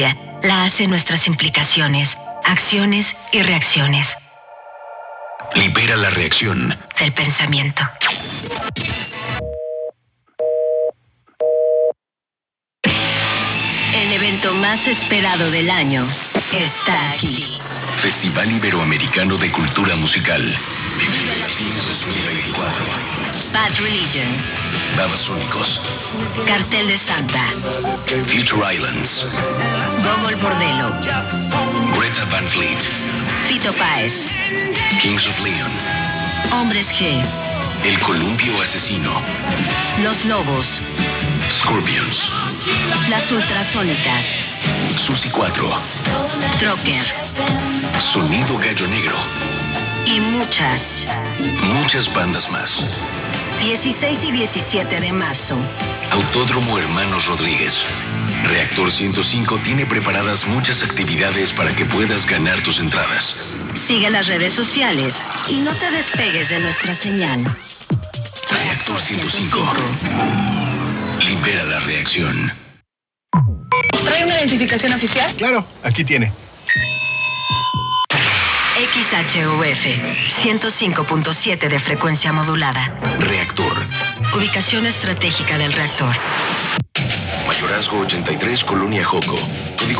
la hace nuestras implicaciones, acciones y reacciones. Libera la reacción del pensamiento. El evento más esperado del año está aquí. Festival Iberoamericano de Cultura Musical. Vive Latino 2024. Bad Religion. Babasónicos. Cartel de Santa. Future Islands. Gogol Bordello. Greta Van Fleet. Fito Páez. Kings of Leon. Hombres G. El Columpio Asesino. Los Lobos. Scorpions. Las Ultrasónicas. Susi 4. Trocker. Sonido Gallo Negro. Y muchas bandas más. 16 y 17 de marzo. Autódromo Hermanos Rodríguez. Reactor 105 tiene preparadas muchas actividades para que puedas ganar tus entradas. Sigue las redes sociales y no te despegues de nuestra señal. Reactor 105. Libera la reacción. ¿Trae una identificación oficial? Claro, aquí tiene. XHUF 105.7 de frecuencia modulada. Reactor. Ubicación estratégica del reactor. Mayorazgo 83, Colonia Joco. Código